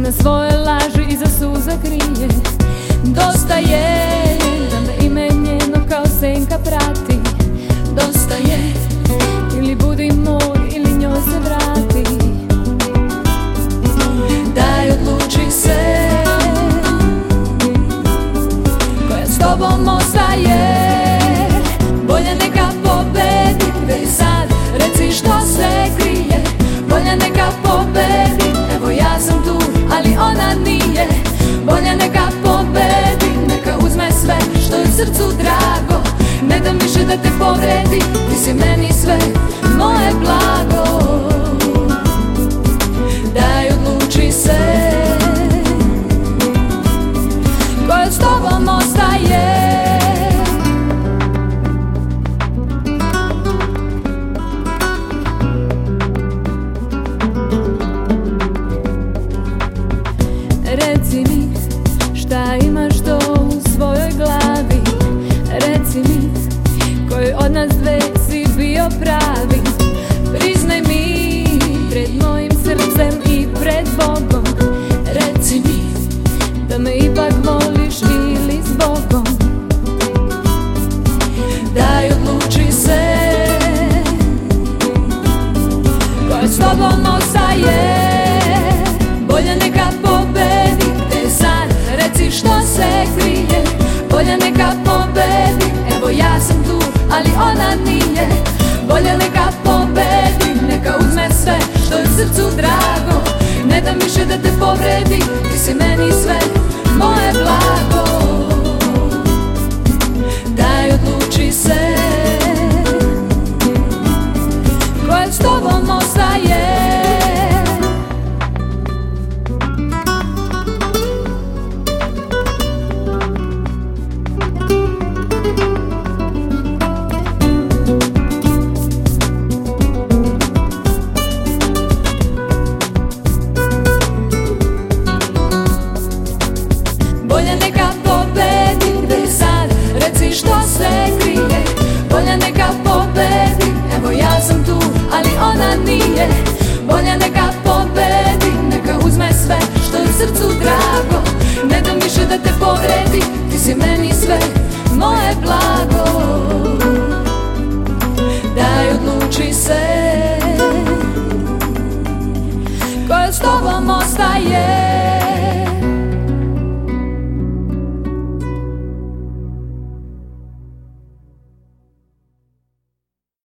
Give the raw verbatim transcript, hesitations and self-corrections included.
da svoje laži iza suza krije. Dosta je da me ime njeno kao senka prati. Dosta je, ili budi moj ili njoj se vrati. Daj odluči se, koja s tobom ostaje. Bolje neka pobedi, gde i sad, reci što se krije. Bolje neka pobedi, evo ja sam tu, ali ona nije. Bolje neka pobedi, neka uzme sve što je srcu drago. Ne dam više da te povredi, ti si meni sve, moje blago. Daj odluči se, koja s tobom ostaje. Reci mi šta imaš to u svojoj glavi. Reci mi koji od nas dve si bio pravi. Priznaj mi pred mojim srcem i pred Bogom. Reci mi da me ipak voliš ili s Bogom. Daj odluči se, koja s tobom ostaje. Bolje neka pobedi, te sad, reci što se krije. Bolje neka pobedi, evo ja sam tu, ali ona nije. Bolje neka pobedi, neka uzme sve što je srcu drago. Ne dam više da te povredi, ti si meni sve, moje blago. Daj odluči se, koja s tobom ostaje. Bolje neka pobedi, gde i sad, reci što se krije. Bolje neka pobedi, evo ja sam tu, ali ona nije. Bolje neka pobedi, neka uzme sve što je srcu drago. Ne dam više da te povredi, ti si meni sve, moje blago. Daj odluči se, koja s tobom ostaje.